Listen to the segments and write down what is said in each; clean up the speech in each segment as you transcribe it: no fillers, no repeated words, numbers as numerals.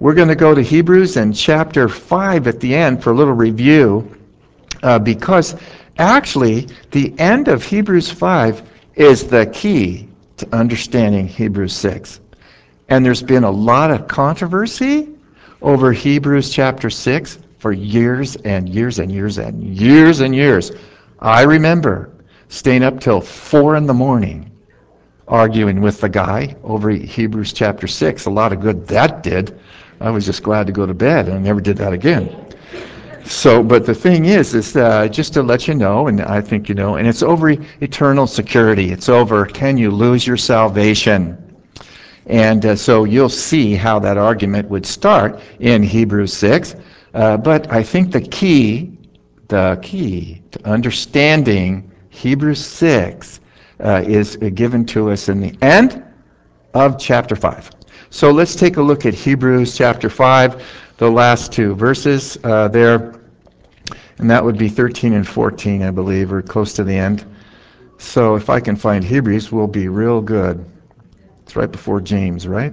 we're going to go to Hebrews and chapter 5 at the end for a little review, because actually the end of Hebrews 5 is the key to understanding Hebrews 6. And there's been a lot of controversy over Hebrews chapter 6 for years and years and years and years and years. I remember staying up till 4 in the morning arguing with the guy over Hebrews chapter 6. A lot of good that did. I was just glad to go to bed, and I never did that again. So, but the thing is just to let you know, and I think you know, and it's over eternal security. It's over, can you lose your salvation? And so you'll see how that argument would start in Hebrews 6. But I think the key to understanding Hebrews 6 is given to us in the end of chapter 5. So let's take a look at Hebrews chapter 5, the last two verses there. And that would be 13 and 14, I believe, or close to the end. So if I can find Hebrews, we'll be real good. It's right before James, right?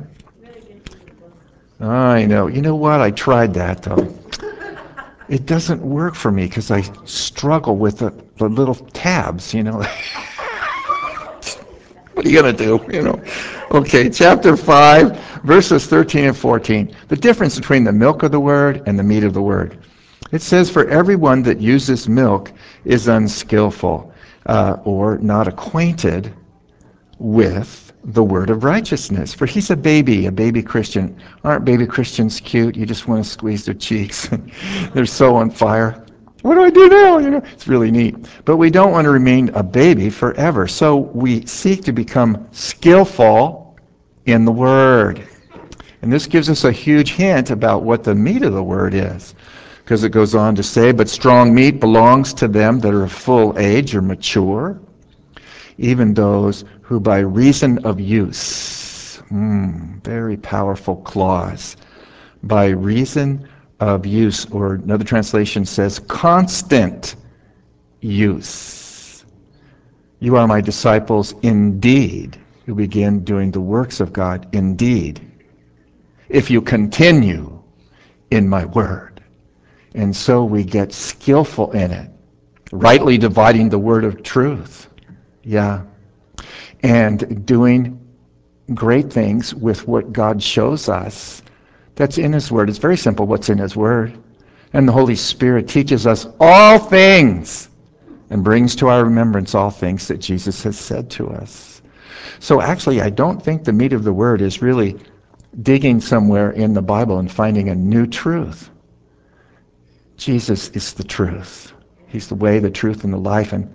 I know. You know what? I tried that, though. It doesn't work for me because I struggle with the little tabs, you know. What are you going to do, you know? Okay, chapter 5, verses 13 and 14. The difference between the milk of the word and the meat of the word. It says, for everyone that uses milk is unskillful or not acquainted with the word of righteousness. For he's a baby Christian. Aren't baby Christians cute? You just want to squeeze their cheeks. They're so on fire. What do I do now? You know, it's really neat. But we don't want to remain a baby forever. So we seek to become skillful in the word. And this gives us a huge hint about what the meat of the word is. Because it goes on to say, but strong meat belongs to them that are of full age or mature, even those who by reason of use, very powerful clause, by reason of use, or another translation says constant use. You are my disciples indeed, who begin doing the works of God indeed, if you continue in my word. And so we get skillful in it, rightly dividing the word of truth. Yeah. And doing great things with what God shows us that's in his word. It's very simple what's in his word. And the Holy Spirit teaches us all things and brings to our remembrance all things that Jesus has said to us. So actually, I don't think the meat of the word is really digging somewhere in the Bible and finding a new truth. Jesus is the truth. He's the way, the truth, and the life, and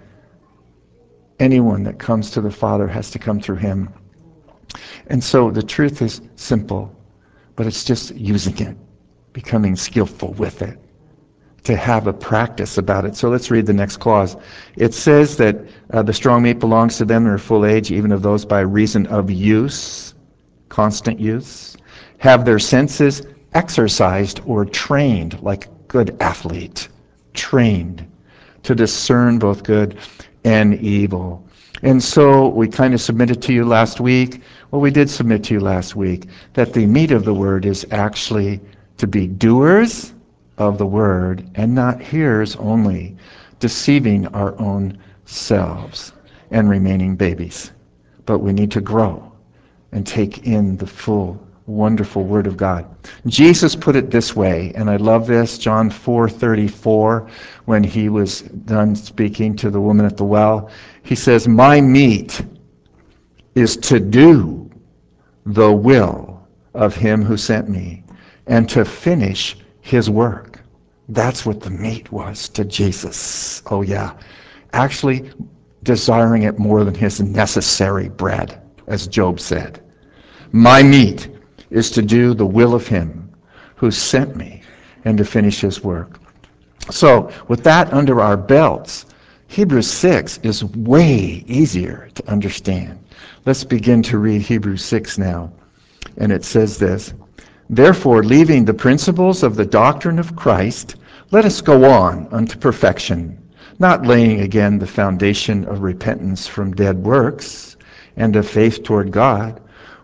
anyone that comes to the Father has to come through him. And so the truth is simple, but it's just using it, becoming skillful with it, to have a practice about it. So let's read the next clause. It says that the strong meat belongs to them that are full age, even of those by reason of use, constant use, have their senses exercised or trained like a good athlete, trained to discern both good and evil. And so we kind of submitted to you last week, well, we did submit to you last week, that the meat of the word is actually to be doers of the word and not hearers only, deceiving our own selves and remaining babies. But we need to grow and take in the full, wonderful word of God. Jesus put it this way, and I love this, John 4:34, when he was done speaking to the woman at the well. He says, my meat is to do the will of him who sent me and to finish his work. That's what the meat was to Jesus. Oh yeah. Actually desiring it more than his necessary bread, as Job said. My meat is to do the will of him who sent me and to finish his work. So with that under our belts, Hebrews 6 is way easier to understand. Let's begin to read Hebrews 6 now. And it says this, therefore, leaving the principles of the doctrine of Christ, let us go on unto perfection, not laying again the foundation of repentance from dead works and of faith toward God,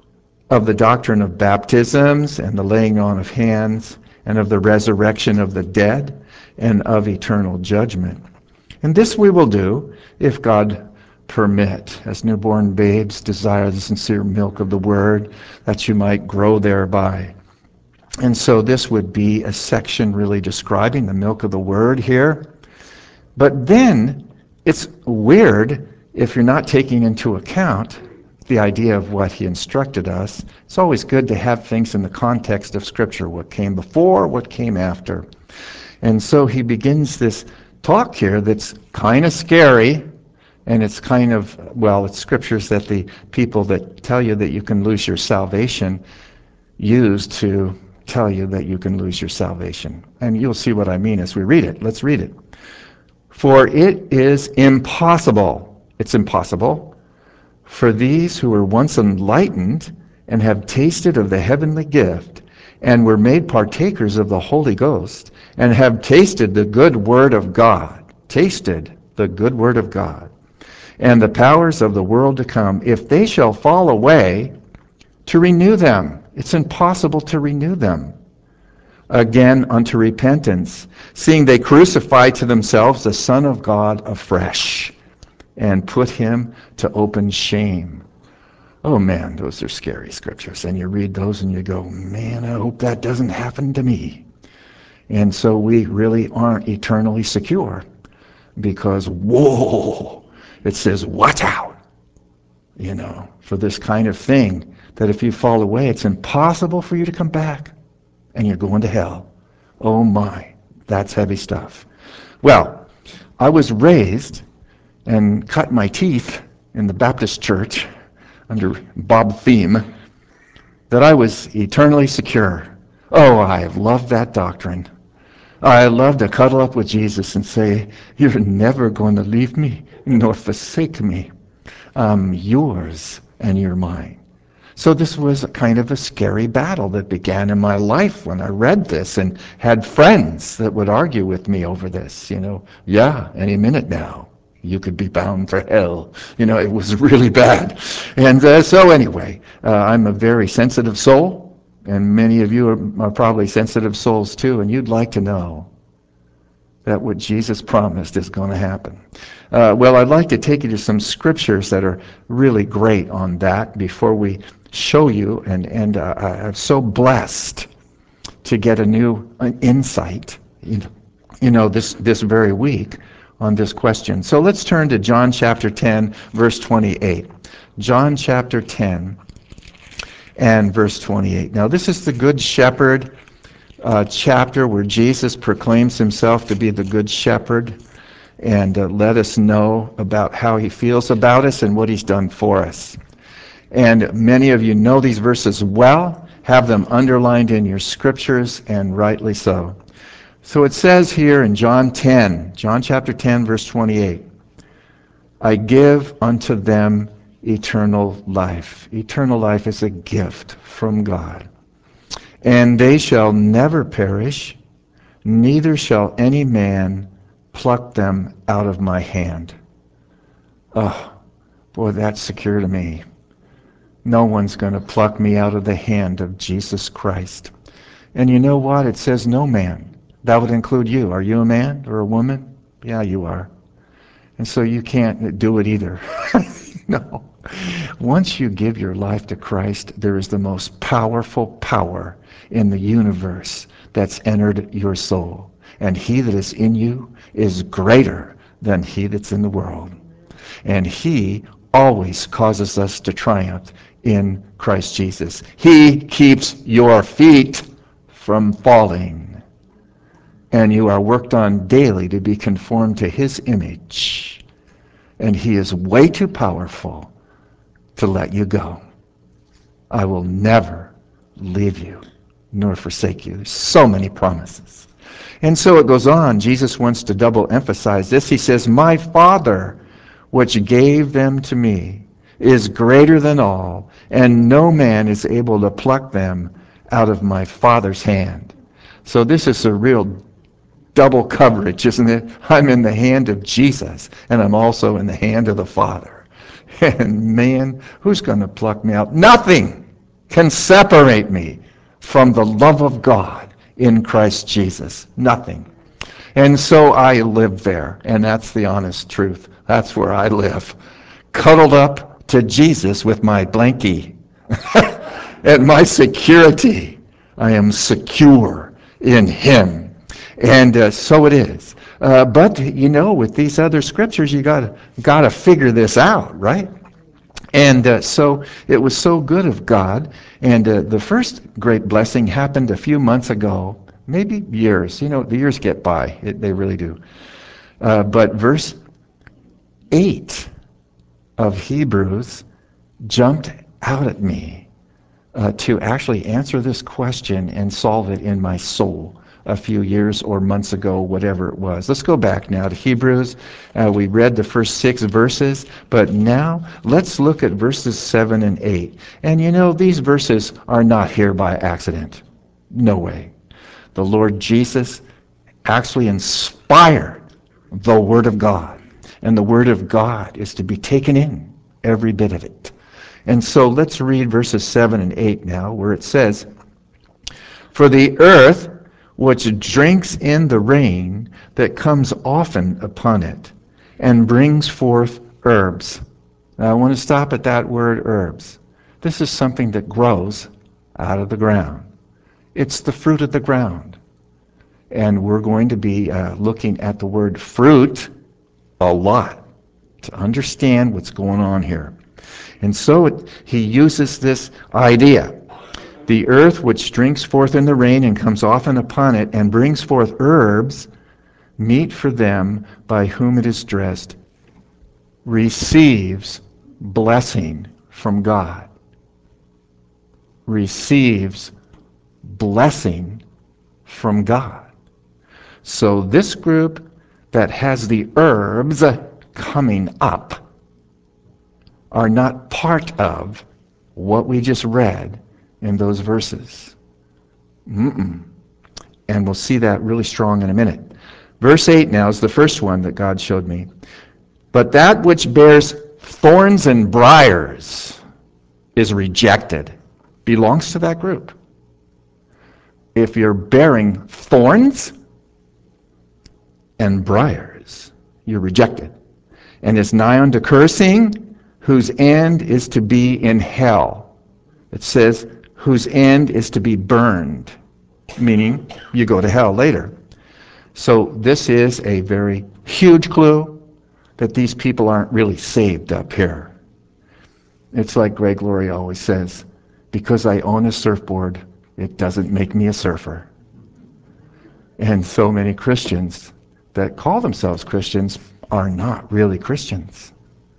of the doctrine of baptisms and the laying on of hands, and of the resurrection of the dead, and of eternal judgment. And this we will do if God permit, as newborn babes desire the sincere milk of the word, that you might grow thereby. And so this would be a section really describing the milk of the word here. But then it's weird if you're not taking into account the idea of what he instructed us. It's always good to have things in the context of Scripture, what came before, what came after. And so he begins this talk here that's kind of scary, and it's kind of, well, it's scriptures that the people that tell you that you can lose your salvation use to tell you that you can lose your salvation. And you'll see what I mean as we read it. Let's read it. For it is impossible, it's impossible, for these who were once enlightened and have tasted of the heavenly gift and were made partakers of the Holy Ghost and have tasted the good word of God, tasted the good word of God, and the powers of the world to come, if they shall fall away, to renew them. It's impossible to renew them again unto repentance, seeing they crucify to themselves the Son of God afresh, and put him to open shame. Oh man, those are scary scriptures. And you read those and you go, man, I hope that doesn't happen to me. And so we really aren't eternally secure because, whoa, it says, watch out, for this kind of thing, that if you fall away, it's impossible for you to come back and you're going to hell. Oh my, that's heavy stuff. Well, I was raised and cut my teeth in the Baptist church under Bob Thiem, that I was eternally secure. Oh, I have loved that doctrine. I love to cuddle up with Jesus and say, you're never going to leave me nor forsake me. I'm yours and you're mine. So this was a kind of a scary battle that began in my life when I read this and had friends that would argue with me over this. Yeah, any minute now, you could be bound for hell. It was really bad. And so anyway, I'm a very sensitive soul, and many of you are probably sensitive souls too, and you'd like to know that what Jesus promised is going to happen. Well, I'd like to take you to some scriptures that are really great on that before we show you, and I'm so blessed to get a new insight, this very week on this question. So let's turn to John chapter 10, verse 28. John chapter 10 and verse 28. Now this is the Good Shepherd chapter where Jesus proclaims himself to be the Good Shepherd and let us know about how he feels about us and what he's done for us. And many of you know these verses well, have them underlined in your scriptures, and rightly so. So it says here in John chapter 10, verse 28, I give unto them eternal life. Eternal life is a gift from God. And they shall never perish, neither shall any man pluck them out of my hand. Oh, boy, that's secure to me. No one's going to pluck me out of the hand of Jesus Christ. And you know what? It says no man. That would include you. Are you a man or a woman? Yeah, you are. And so you can't do it either. No. Once you give your life to Christ, there is the most powerful power in the universe that's entered your soul. And he that is in you is greater than he that's in the world. And he always causes us to triumph in Christ Jesus. He keeps your feet from falling. And you are worked on daily to be conformed to his image. And he is way too powerful to let you go. I will never leave you nor forsake you. There's so many promises. And so it goes on. Jesus wants to double emphasize this. He says, my Father, which gave them to me, is greater than all, and no man is able to pluck them out of my Father's hand. So this is a real double coverage, isn't it? I'm in the hand of Jesus, and I'm also in the hand of the Father. And man, who's going to pluck me out? Nothing! can separate me from the love of God in Christ Jesus? Nothing. And so I live there, and that's the honest truth. That's where I live, cuddled up to Jesus with my blankie and my security. I am secure in Him. And so it is. But, with these other scriptures, you gotta figure this out, right? And so it was so good of God. And the first great blessing happened a few months ago, maybe years. The years get by. They really do. But verse 8 of Hebrews jumped out at me to actually answer this question and solve it in my soul a few years or months ago, whatever it was. Let's go back now to Hebrews. We read the first 6 verses, but now let's look at verses 7 and 8. And these verses are not here by accident. No way. The Lord Jesus actually inspired the Word of God. And the Word of God is to be taken in, every bit of it. And so let's read verses 7 and 8 now, where it says, "For the earth which drinks in the rain that comes often upon it, and brings forth herbs." Now I want to stop at that word herbs. This is something that grows out of the ground. It's the fruit of the ground. And we're going to be looking at the word fruit a lot to understand what's going on here. And so he uses this idea. "The earth which drinks forth in the rain and comes often upon it, and brings forth herbs, meat for them by whom it is dressed, receives blessing from God." Receives blessing from God. So this group that has the herbs coming up are not part of what we just read in those verses. And we'll see that really strong in a minute. Verse 8 now is the first one that God showed me. "But that which bears thorns and briars is rejected." Belongs to that group. If you're bearing thorns and briars, you're rejected. "And is nigh unto cursing, whose end is to be in hell." It says, whose end is to be burned, meaning you go to hell later. So this is a very huge clue that these people aren't really saved up here. It's like Greg Laurie always says, because I own a surfboard, it doesn't make me a surfer. And so many Christians that call themselves Christians are not really Christians.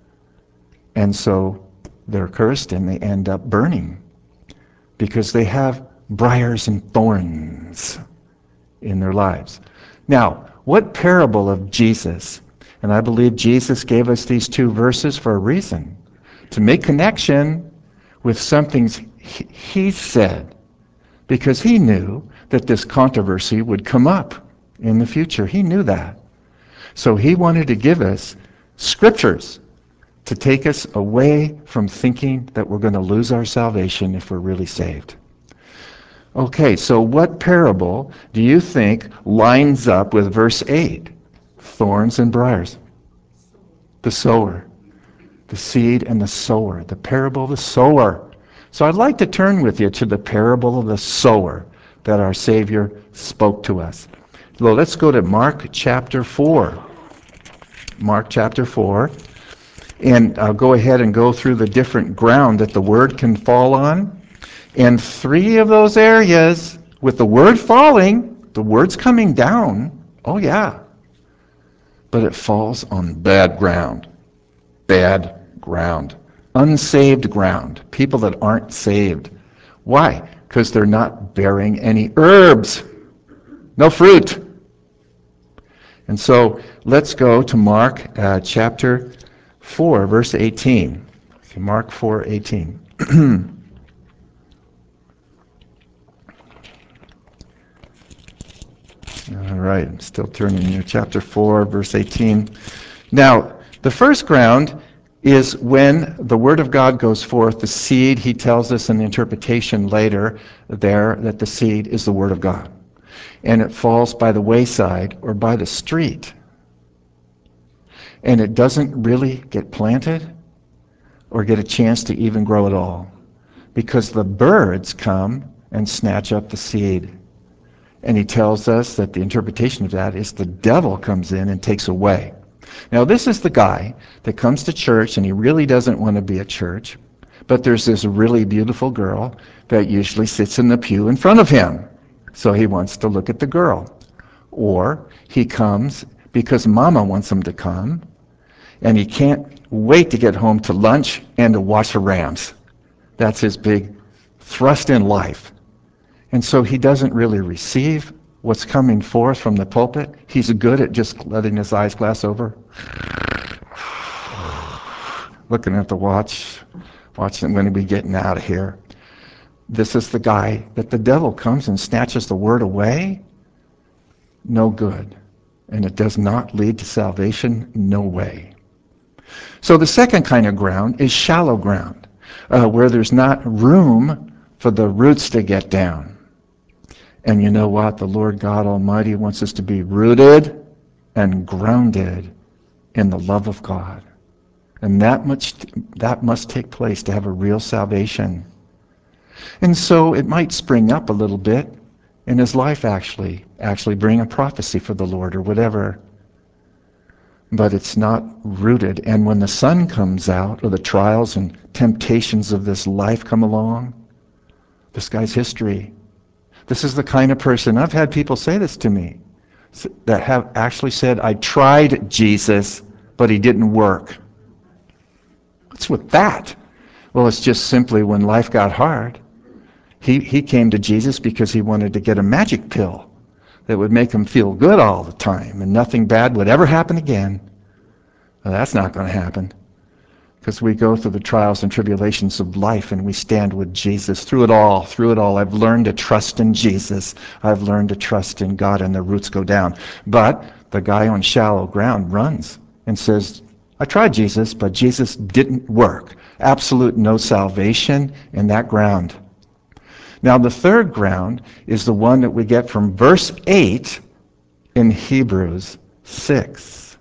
And so they're cursed and they end up burning because they have briars and thorns in their lives. Now, what parable of Jesus? And I believe Jesus gave us these 2 verses for a reason, to make connection with something he said, because he knew that this controversy would come up in the future. He knew that. So he wanted to give us scriptures to take us away from thinking that we're going to lose our salvation if we're really saved. Okay, so what parable do you think lines up with verse 8? Thorns and briars. The sower. The seed and the sower. The parable of the sower. So I'd like to turn with you to the parable of the sower that our Savior spoke to us. Well, let's go to Mark chapter 4. Mark chapter 4. And I'll go ahead and go through the different ground that the word can fall on. And 3 of those areas, with the word falling, the word's coming down, oh yeah. But it falls on bad ground. Bad ground. Unsaved ground. People that aren't saved. Why? Because they're not bearing any herbs. No fruit. And so let's go to Mark chapter 4, verse 18. Okay, Mark 4:18. All right, I'm still turning here. Chapter 4, verse 18. Now, the first ground is when the Word of God goes forth, the seed, he tells us in the interpretation later there that the seed is the Word of God. And it falls by the wayside or by the street. And it doesn't really get planted or get a chance to even grow at all, because the birds come and snatch up the seed. And he tells us that the interpretation of that is the devil comes in and takes away. Now, this is the guy that comes to church and he really doesn't want to be at church, but there's this really beautiful girl that usually sits in the pew in front of him. So he wants to look at the girl. Or he comes because mama wants him to come, and he can't wait to get home to lunch and to watch the Rams. That's his big thrust in life. And so he doesn't really receive what's coming forth from the pulpit. He's good at just letting his eyes glass over, looking at the watch, watching when we're getting out of here. This is the guy that the devil comes and snatches the word away. No good. And it does not lead to salvation. No way. So the second kind of ground is shallow ground, where there's not room for the roots to get down. And you know what? The Lord God Almighty wants us to be rooted and grounded in the love of God. And that must take place to have a real salvation. And so it might spring up a little bit in his life, actually bring a prophecy for the Lord or whatever. But it's not rooted. And when the sun comes out, or the trials and temptations of this life come along, this guy's history. This is the kind of person, I've had people say this to me, that have actually said, I tried Jesus, but he didn't work. What's with that? Well, it's just simply when life got hard, he came to Jesus because he wanted to get a magic pill that would make him feel good all the time and nothing bad would ever happen again. Well, that's not going to happen, because we go through the trials and tribulations of life and we stand with Jesus through it all. I've learned to trust in Jesus. I've learned to trust in God, and the roots go down. But the guy on shallow ground runs and says, I tried Jesus, but Jesus didn't work. Absolute no salvation in that ground. Now the third ground is the one that we get from verse 8 in Hebrews 6.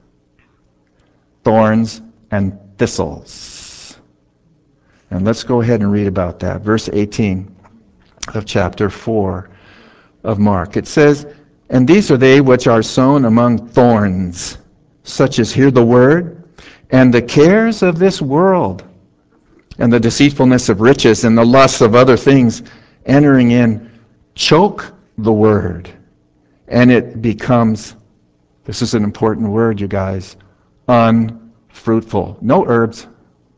Thorns and thistles. And let's go ahead and read about that. Verse 18 of chapter 4 of Mark. It says, And these are they which are sown among thorns, such as hear the word, and the cares of this world, and the deceitfulness of riches, and the lusts of other things, entering in, choke the word, and it becomes, this is an important word, you guys, unfruitful. No herbs.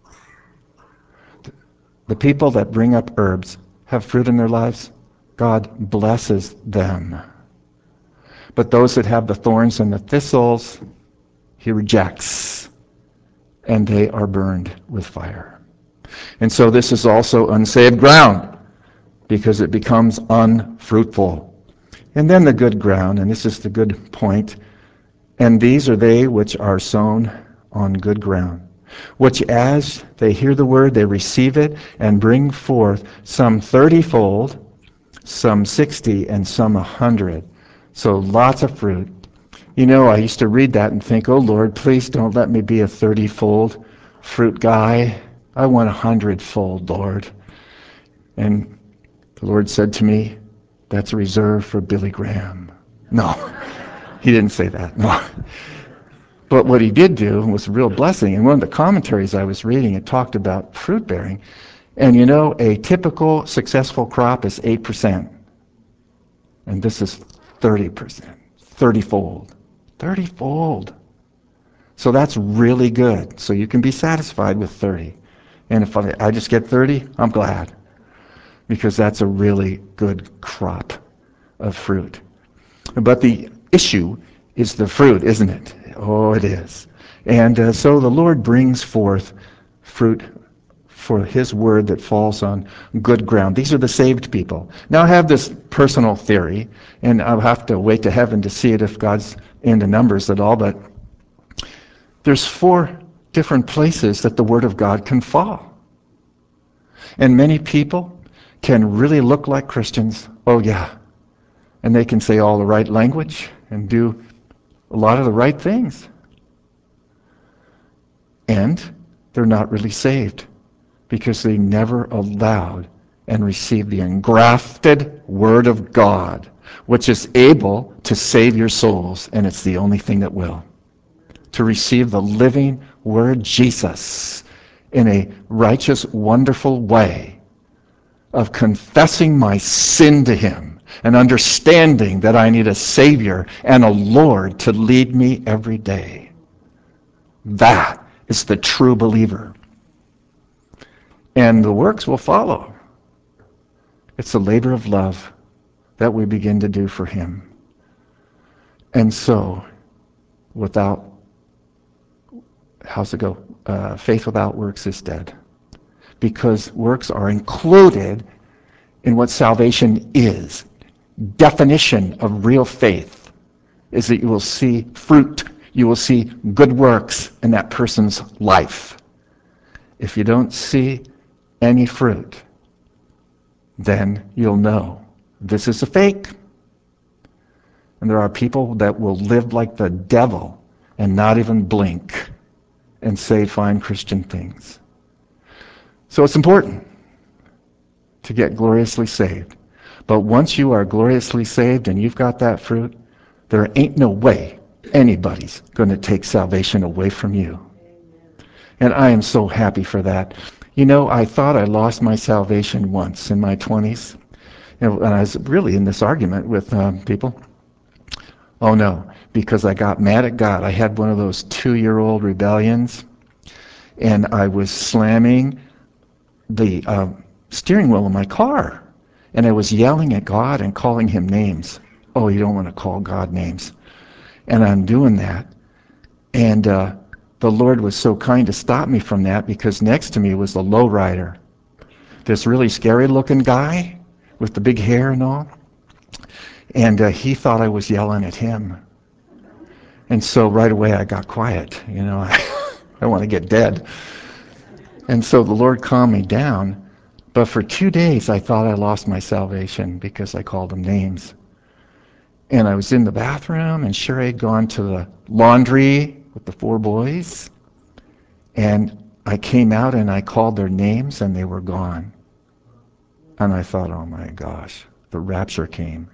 The people that bring up herbs have fruit in their lives. God blesses them. But those that have the thorns and the thistles, he rejects, and they are burned with fire. And so this is also unsaved ground, because it becomes unfruitful. And then the good ground, and this is the good point, and these are they which are sown on good ground, which as they hear the word, they receive it, and bring forth some 30-fold, some 60, and some 100. So lots of fruit. You know, I used to read that and think, oh Lord, please don't let me be a 30-fold fruit guy. I want 100-fold, Lord. And the Lord said to me, that's reserved for Billy Graham. No, he didn't say that, no. But what he did do was a real blessing. And one of the commentaries I was reading, it talked about fruit bearing. And you know, a typical successful crop is 8%. And this is 30%, 30-fold. 30-fold. So that's really good. So you can be satisfied with 30. And if I just get 30, I'm glad, because that's a really good crop of fruit. But the issue is the fruit, isn't it? Oh, it is. And so the Lord brings forth fruit for his word that falls on good ground. These are the saved people. Now I have this personal theory, and I'll have to wait to heaven to see it if God's into numbers at all, but there's 4 different places that the Word of God can fall. And many people can really look like Christians, oh yeah, and they can say all the right language and do a lot of the right things. And they're not really saved because they never allowed and received the engrafted Word of God, which is able to save your souls, and it's the only thing that will. To receive the living Word, Jesus, in a righteous, wonderful way of confessing my sin to Him and understanding that I need a Savior and a Lord to lead me every day. That is the true believer. And the works will follow. It's a labor of love that we begin to do for Him. And so, without, how's it go? Faith without works is dead. Because works are included in what salvation is. Definition of real faith is that you will see fruit, you will see good works in that person's life. If you don't see any fruit, then you'll know this is a fake. And there are people that will live like the devil and not even blink and say fine Christian things. So it's important to get gloriously saved. But once you are gloriously saved and you've got that fruit, there ain't no way anybody's going to take salvation away from you. And I am so happy for that. You know, I thought I lost my salvation once in my 20s. And I was really in this argument with people. Oh no, because I got mad at God. I had one of those 2-year-old rebellions, and I was slamming the steering wheel of my car. And I was yelling at God and calling Him names. Oh, you don't want to call God names. And I'm doing that. And the Lord was so kind to stop me from that, because next to me was the lowrider. This really scary looking guy with the big hair and all. And he thought I was yelling at him. And so right away I got quiet. You know, I want to get dead. And so the Lord calmed me down. But for 2 days I thought I lost my salvation because I called Him names. And I was in the bathroom, and sure, I'd gone to the laundry with the 4 boys. And I came out and I called their names and they were gone. And I thought, oh my gosh, the rapture came.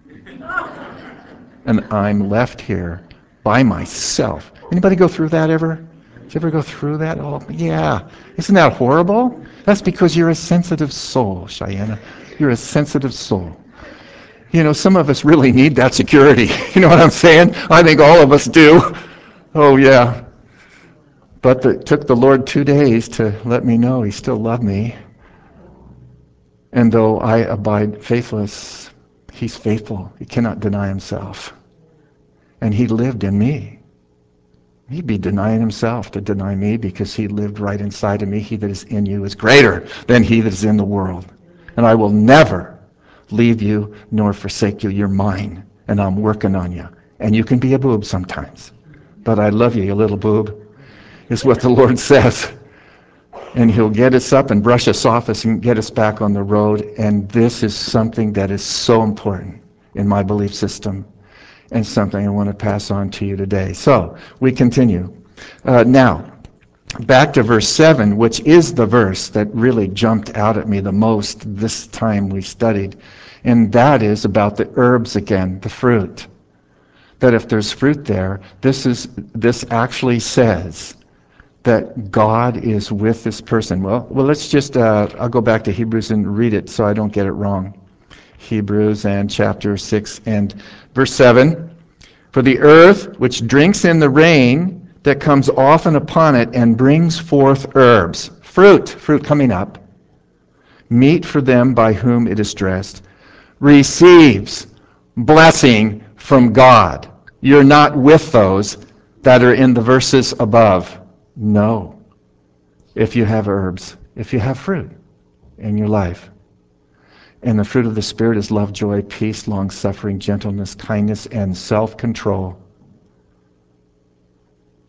And I'm left here by myself. Anybody go through that ever? Did you ever go through that? Oh, yeah. Isn't that horrible? That's because you're a sensitive soul, Cheyenne. You're a sensitive soul. You know, some of us really need that security. You know what I'm saying? I think all of us do. Oh, yeah. But it took the Lord 2 days to let me know He still loved me. And though I abide faithless, He's faithful. He cannot deny Himself. And He lived in me. He'd be denying Himself to deny me, because He lived right inside of me. He that is in you is greater than he that is in the world. And I will never leave you nor forsake you. You're mine, and I'm working on you. And you can be a boob sometimes. But I love you little boob, is what the Lord says. And He'll get us up and brush us off and get us back on the road. And this is something that is so important in my belief system, and something I want to pass on to you today. So, we continue. Now, back to verse 7, which is the verse that really jumped out at me the most this time we studied. And that is about the herbs again, the fruit. That if there's fruit there, this actually says that God is with this person. Well, let's just, I'll go back to Hebrews and read it so I don't get it wrong. Hebrews and chapter 6 and verse 7. For the earth which drinks in the rain that comes often upon it and brings forth herbs, fruit coming up, meat for them by whom it is dressed, receives blessing from God. You're not with those that are in the verses above. No. If you have herbs, if you have fruit in your life. And the fruit of the Spirit is love, joy, peace, long-suffering, gentleness, kindness, and self-control.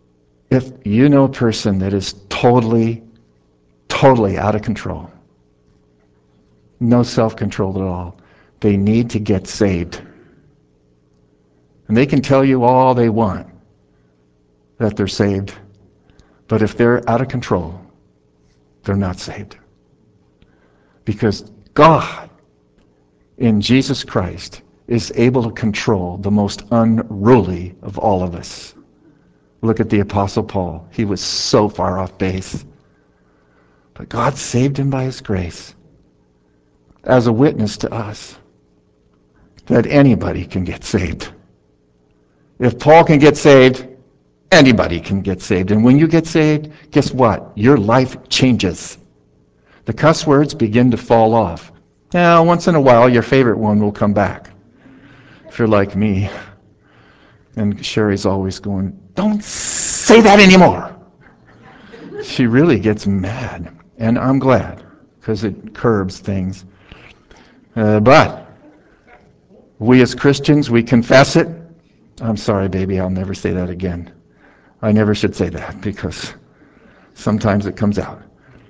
If you know a person that is totally, totally out of control, no self-control at all, they need to get saved. And they can tell you all they want that they're saved, but if they're out of control, they're not saved. Because God, in Jesus Christ, is able to control the most unruly of all of us. Look at the Apostle Paul. He was so far off base. But God saved him by his grace as a witness to us that anybody can get saved. If Paul can get saved, anybody can get saved. And when you get saved, guess what? Your life changes. The cuss words begin to fall off. Now, once in a while, your favorite one will come back. If you're like me. And Sherry's always going, don't say that anymore. She really gets mad. And I'm glad, because it curbs things. But we as Christians, we confess it. I'm sorry, baby, I'll never say that again. I never should say that, because sometimes it comes out.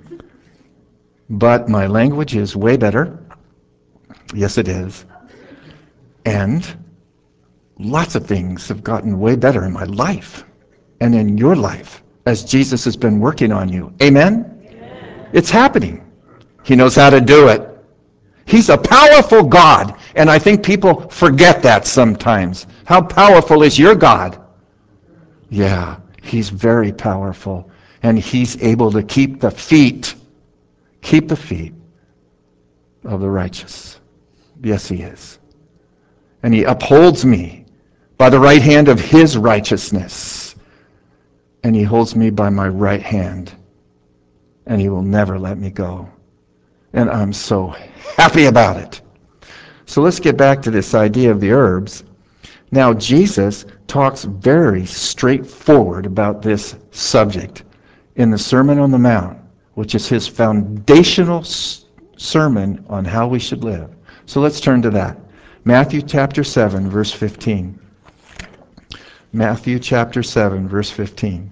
But my language is way better. Yes, it is. And lots of things have gotten way better in my life and in your life as Jesus has been working on you. Amen? Amen. It's happening. He knows how to do it. He's a powerful God, and I think people forget that sometimes. How powerful is your God? Yeah, he's very powerful, and he's able to keep the feet of the righteous. Yes, he is. And he upholds me by the right hand of his righteousness. And he holds me by my right hand. And he will never let me go. And I'm so happy about it. So let's get back to this idea of the herbs. Now, Jesus talks very straightforward about this subject in the Sermon on the Mount, which is his foundational sermon on how we should live. So let's turn to that. Matthew chapter 7, verse 15. Matthew chapter 7, verse 15.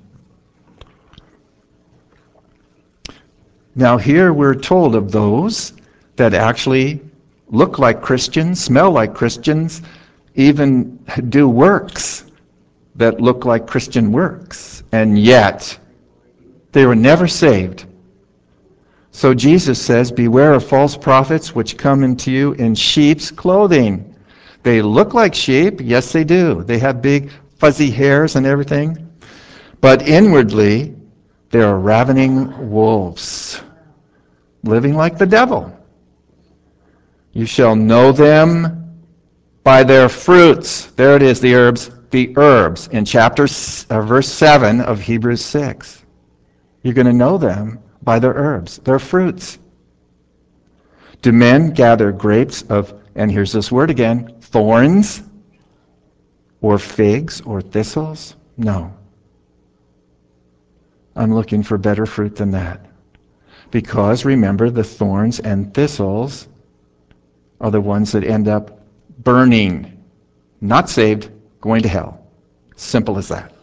Now here we're told of those that actually look like Christians, smell like Christians, even do works that look like Christian works, and yet they were never saved. So Jesus says, beware of false prophets which come into you in sheep's clothing. They look like sheep, yes they do. They have big fuzzy hairs and everything. But inwardly, they are ravening wolves, living like the devil. You shall know them by their fruits. There it is, the herbs. The herbs in verse 7 of Hebrews 6. You're going to know them by their herbs, their fruits. Do men gather grapes of, and here's this word again, thorns, or figs, or thistles? No. I'm looking for better fruit than that. Because remember, the thorns and thistles are the ones that end up burning, not saved, going to hell. Simple as that.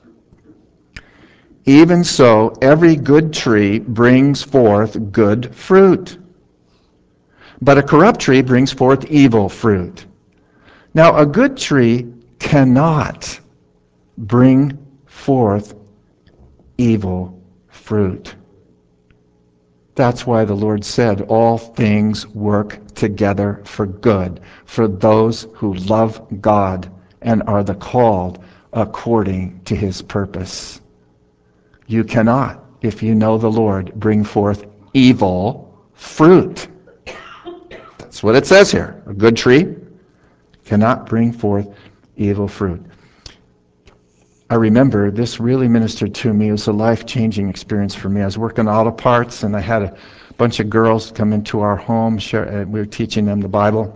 Even so, every good tree brings forth good fruit, but a corrupt tree brings forth evil fruit. Now, a good tree cannot bring forth evil fruit. That's why the Lord said, all things work together for good, for those who love God and are the called according to his purpose. You cannot, if you know the Lord, bring forth evil fruit. That's what it says here. A good tree cannot bring forth evil fruit. I remember this really ministered to me. It was a life-changing experience for me. I was working auto parts, and I had a bunch of girls come into our home. We were teaching them the Bible.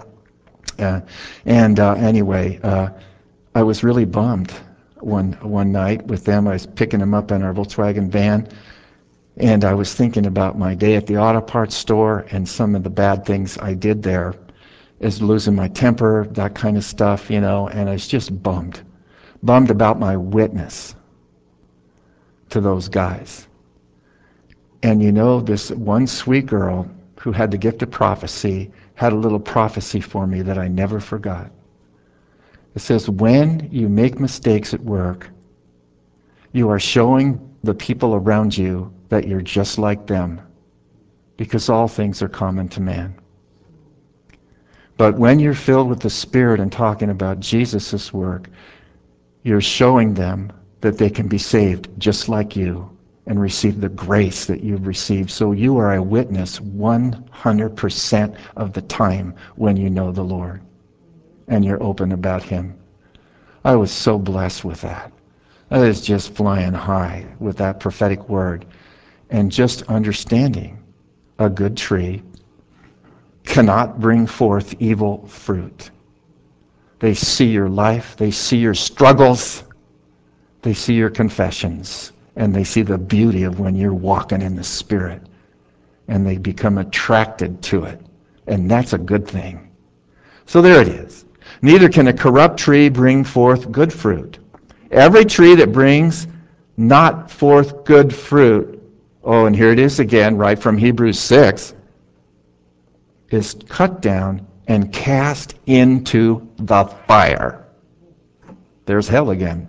Anyway, I was really bummed one night with them. I was picking them up in our Volkswagen van, and I was thinking about my day at the auto parts store and some of the bad things I did there, is losing my temper, that kind of stuff, and I was just bummed about my witness to those guys. And you know, this one sweet girl who had the gift of prophecy had a little prophecy for me that I never forgot. It says, when you make mistakes at work, you are showing the people around you that you're just like them, because all things are common to man. But when you're filled with the Spirit and talking about Jesus' work, you're showing them that they can be saved just like you and receive the grace that you've received. So you are a witness 100% of the time when you know the Lord and you're open about Him. I was so blessed with that. I was just flying high with that prophetic word and just understanding a good tree cannot bring forth evil fruit. They see your life, they see your struggles, they see your confessions, and they see the beauty of when you're walking in the Spirit, and they become attracted to it. And that's a good thing. So there it is. Neither can a corrupt tree bring forth good fruit. Every tree that brings not forth good fruit, oh, and here it is again, right from Hebrews 6, is cut down and cast into the fire. There's hell again.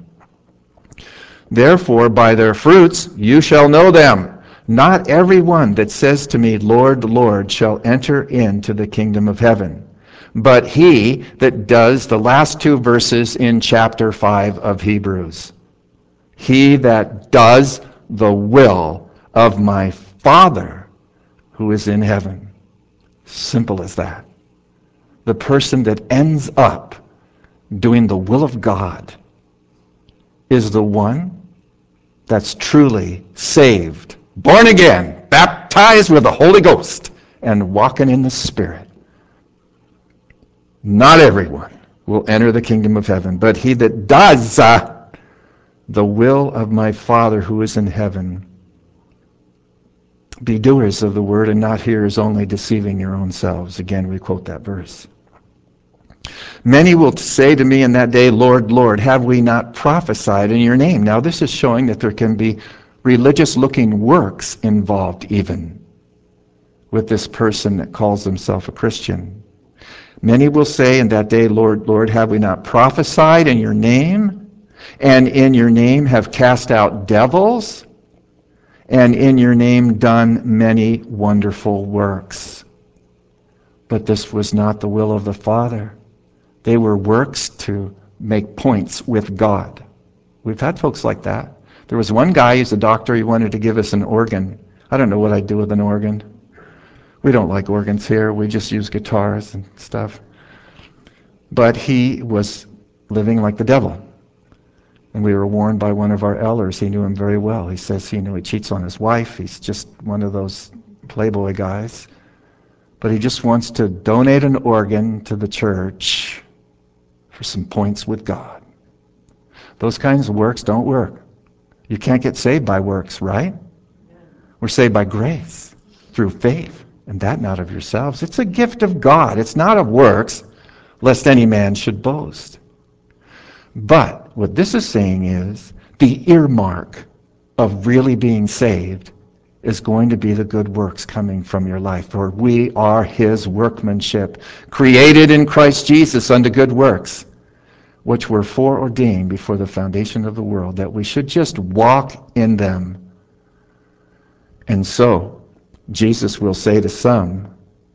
Therefore, by their fruits you shall know them. Not every one that says to me, Lord, Lord, shall enter into the kingdom of heaven, but he that does the last two verses in chapter 5 of Hebrews. He that does the will of my Father who is in heaven. Simple as that. The person that ends up doing the will of God is the one that's truly saved, born again, baptized with the Holy Ghost, and walking in the Spirit. Not everyone will enter the kingdom of heaven, but he that does the will of my Father who is in heaven. Be doers of the word and not hearers only, deceiving your own selves. Again, we quote that verse. Many will say to me in that day, Lord, Lord, have we not prophesied in your name? Now this is showing that there can be religious-looking works involved even with this person that calls himself a Christian. Many will say in that day, Lord, Lord, have we not prophesied in your name? And in your name have cast out devils? And in your name done many wonderful works? But this was not the will of the Father. They were works to make points with God. We've had folks like that. There was one guy, he's a doctor, he wanted to give us an organ. I don't know what I'd do with an organ. We don't like organs here. We just use guitars and stuff. But he was living like the devil. And we were warned by one of our elders. He knew him very well. He says he cheats on his wife. He's just one of those playboy guys. But he just wants to donate an organ to the church for some points with God. Those kinds of works don't work. You can't get saved by works, right? We're saved by grace, through faith, and that not of yourselves. It's a gift of God. It's not of works, lest any man should boast. But what this is saying is the earmark of really being saved is going to be the good works coming from your life. For we are His workmanship, created in Christ Jesus unto good works, which were foreordained before the foundation of the world, that we should just walk in them. And so, Jesus will say to some,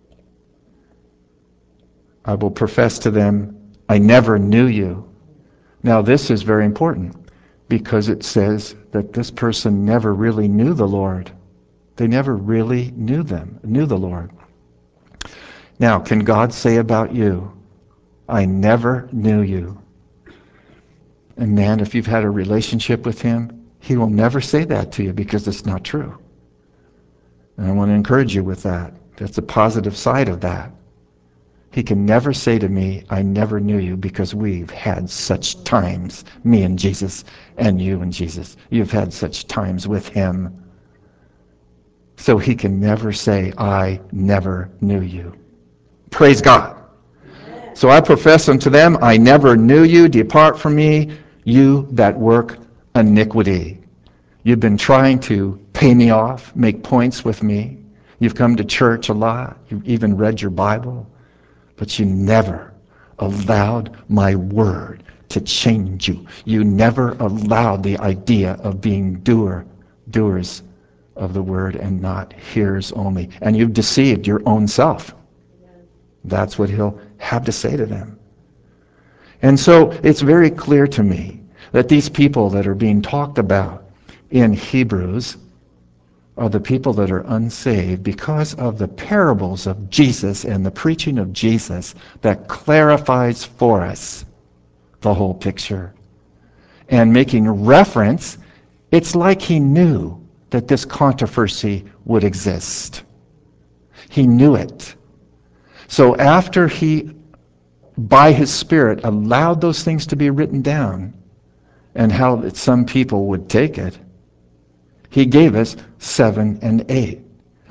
I will profess to them, I never knew you. Now this is very important, because it says that this person never really knew the Lord. They never really knew the Lord. Now, can God say about you, I never knew you? And man, if you've had a relationship with Him, He will never say that to you, because it's not true. And I want to encourage you with that. That's a positive side of that. He can never say to me, I never knew you, because we've had such times, me and Jesus, and you and Jesus. You've had such times with Him. So He can never say, I never knew you. Praise God. So I profess unto them, I never knew you. Depart from me, you that work iniquity. You've been trying to pay me off, make points with me. You've come to church a lot. You've even read your Bible. But you never allowed my word to change you. You never allowed the idea of being doers of the word and not hearers only. And you've deceived your own self. That's what he'll have to say to them. And so it's very clear to me that these people that are being talked about in Hebrews are the people that are unsaved because of the parables of Jesus and the preaching of Jesus that clarifies for us the whole picture. And making reference, it's like he knew that this controversy would exist. He knew it. So after he, by his Spirit, allowed those things to be written down, and how some people would take it, he gave us 7 and 8,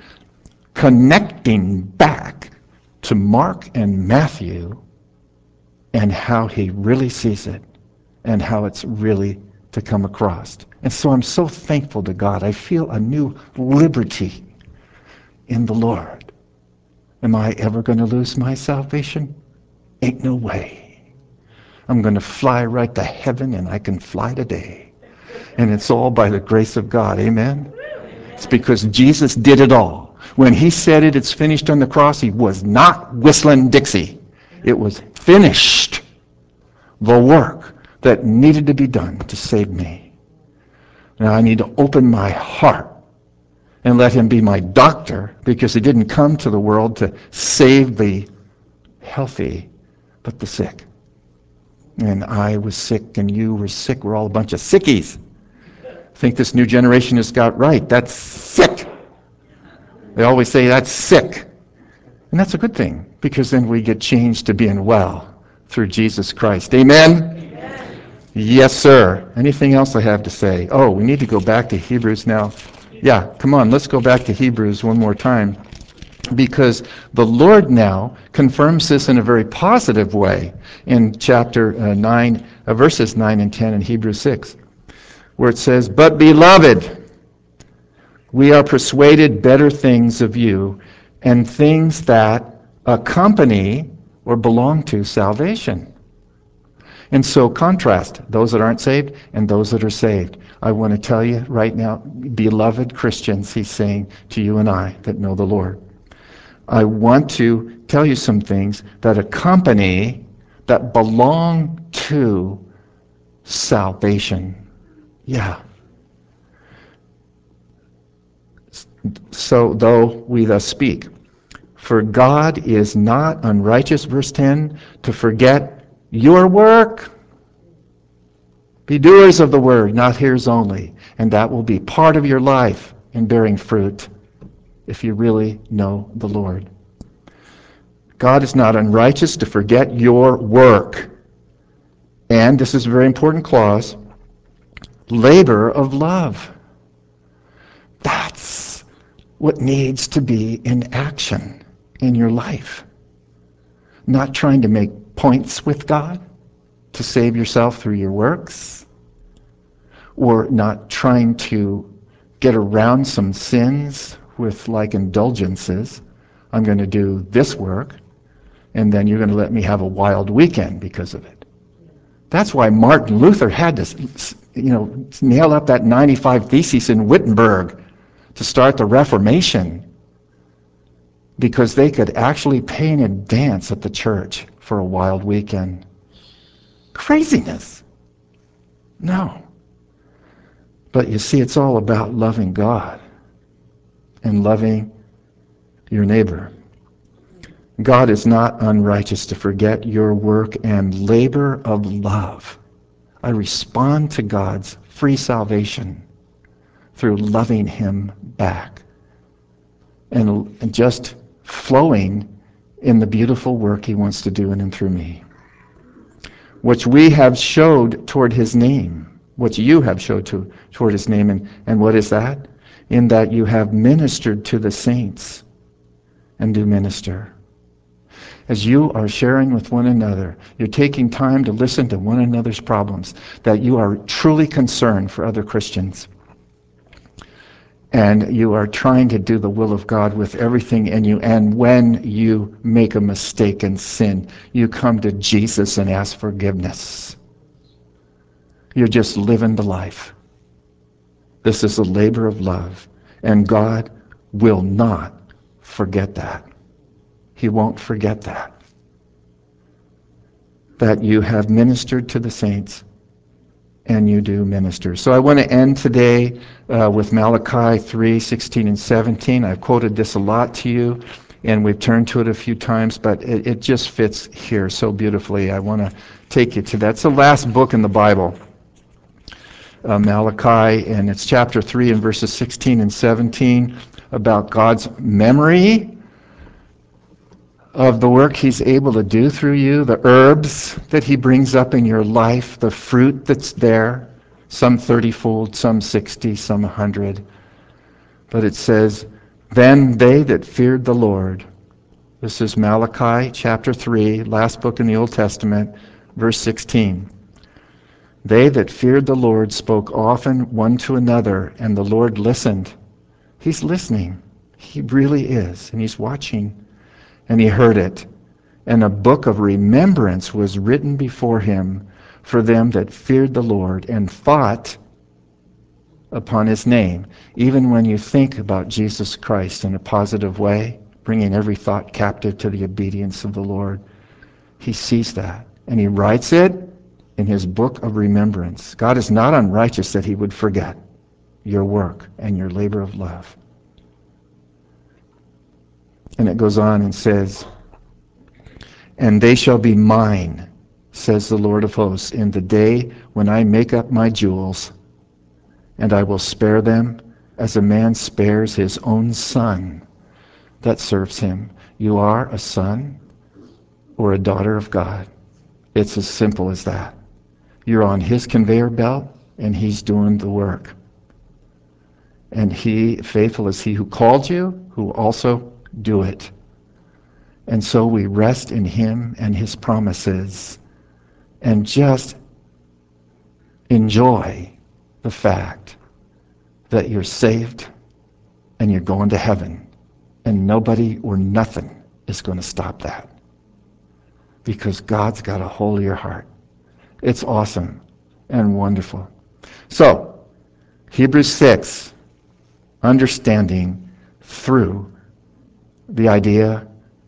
connecting back to Mark and Matthew and how he really sees it and how it's really to come across. And so I'm so thankful to God. I feel a new liberty in the Lord. Am I ever going to lose my salvation? Ain't no way. I'm going to fly right to heaven, and I can fly today. And it's all by the grace of God. Amen? It's because Jesus did it all. When he said it, it's finished on the cross, he was not whistling Dixie. It was finished. The work that needed to be done to save me. Now I need to open my heart and let him be my doctor, because he didn't come to the world to save the healthy, but the sick. And I was sick and you were sick. We're all a bunch of sickies. I think this new generation has got right. That's sick. They always say that's sick. And that's a good thing, because then we get changed to being well through Jesus Christ. Amen? Amen. Yes, sir. Anything else I have to say? Oh, we need to go back to Hebrews now. Yeah, come on, let's go back to Hebrews one more time. Because the Lord now confirms this in a very positive way in chapter 9, verses 9 and 10 in Hebrews 6, where it says, "But beloved, we are persuaded better things of you, and things that accompany or belong to salvation." And so contrast those that aren't saved and those that are saved. I want to tell you right now, beloved Christians, he's saying to you and I that know the Lord, I want to tell you some things that accompany, that belong to salvation. Yeah. So, though we thus speak, for God is not unrighteous, verse 10, to forget your work. Be doers of the word, not hearers only. And that will be part of your life in bearing fruit if you really know the Lord. God is not unrighteous to forget your work. And, this is a very important clause, labor of love. That's what needs to be in action in your life. Not trying to make points with God to save yourself through your works, or not trying to get around some sins with like indulgences. I'm going to do this work, and then you're going to let me have a wild weekend because of it. That's why Martin Luther had to, nail up that 95 Theses in Wittenberg to start the Reformation, because they could actually paint and dance at the church for a wild weekend. Craziness. No. But you see, it's all about loving God and loving your neighbor. God is not unrighteous to forget your work and labor of love. I respond to God's free salvation through loving him back and just flowing in the beautiful work he wants to do in and through me, which we have showed toward his name, which you have showed toward his name. And what is that? In that you have ministered to the saints and do minister. As you are sharing with one another, you're taking time to listen to one another's problems, that you are truly concerned for other Christians. and you are trying to do the will of God with everything in you, and when you make a mistake and sin, you come to Jesus and ask forgiveness. You're just living the life. This is a labor of love, and God will not forget that. He won't forget that. That you have ministered to the saints, and you do minister. So I want to end today with Malachi 3:16 and 17. I've quoted this a lot to you, and we've turned to it a few times, but it just fits here so beautifully. I want to take you to that. It's the last book in the Bible, Malachi, and it's chapter 3 and verses 16 and 17 about God's memory of the work he's able to do through you, the herbs that he brings up in your life, the fruit that's there, some 30-fold, some 60, some 100. But it says, then they that feared the Lord. This is Malachi chapter 3, last book in the Old Testament, verse 16. They that feared the Lord spoke often one to another, and the Lord listened. He's listening. He really is, and he's watching. And he heard it. And a book of remembrance was written before him for them that feared the Lord and thought upon his name. Even when you think about Jesus Christ in a positive way, bringing every thought captive to the obedience of the Lord, he sees that. And he writes it in his book of remembrance. God is not unrighteous that he would forget your work and your labor of love. And it goes on and says, and they shall be mine, says the Lord of hosts, in the day when I make up my jewels, and I will spare them as a man spares his own son that serves him. You are a son or a daughter of God. It's as simple as that. You're on his conveyor belt, and he's doing the work. And he, faithful is he who called you, who will also do it. And so we rest in him and his promises and just enjoy the fact that you're saved and you're going to heaven. And nobody or nothing is going to stop that. Because God's got a hold of your heart. It's awesome and wonderful. So, Hebrews 6, understanding through the idea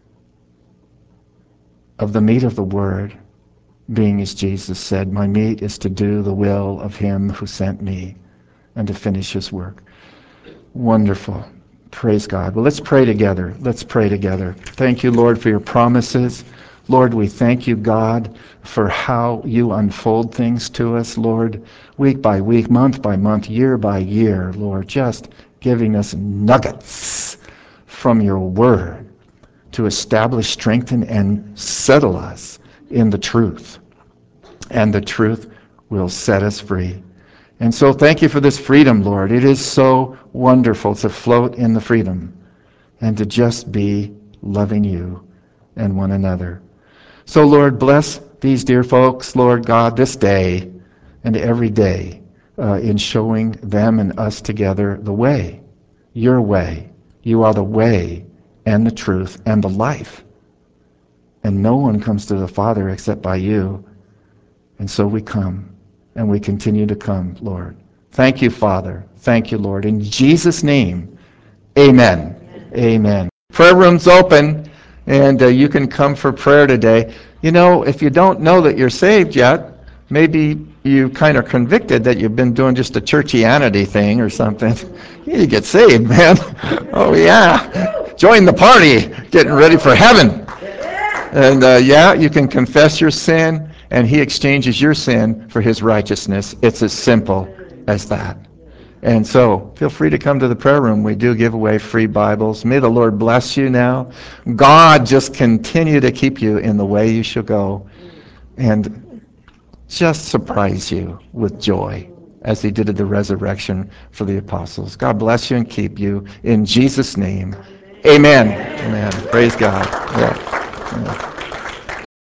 of the meat of the word being, as Jesus said, my meat is to do the will of him who sent me and to finish his work. Wonderful. Praise God. Well, let's pray together. Let's pray together. Thank you, Lord, for your promises. Lord, we thank you, God, for how you unfold things to us, Lord, week by week, month by month, year by year, Lord, just giving us nuggets from your word to establish, strengthen, and settle us in the truth. And the truth will set us free. And so thank you for this freedom, Lord. It is so wonderful to float in the freedom and to just be loving you and one another. So, Lord, bless these dear folks, Lord God, this day and every day in showing them and us together the way, your way. You are the way and the truth and the life. And no one comes to the Father except by you. And so we come, and we continue to come, Lord. Thank you, Father. Thank you, Lord. In Jesus' name, amen. Amen. Prayer room's open, and you can come for prayer today. You know, if you don't know that you're saved yet, maybe you kind of convicted that you've been doing just a churchianity thing or something. You need to get saved, man. Oh, yeah. Join the party, getting ready for heaven. And you can confess your sin, and he exchanges your sin for his righteousness. It's as simple as that. And so, feel free to come to the prayer room. We do give away free Bibles. May the Lord bless you now. God just continue to keep you in the way you shall go, and just surprise you with joy, as he did at the resurrection for the apostles. God bless you and keep you. In Jesus' name, amen. Amen. Praise God. Yeah.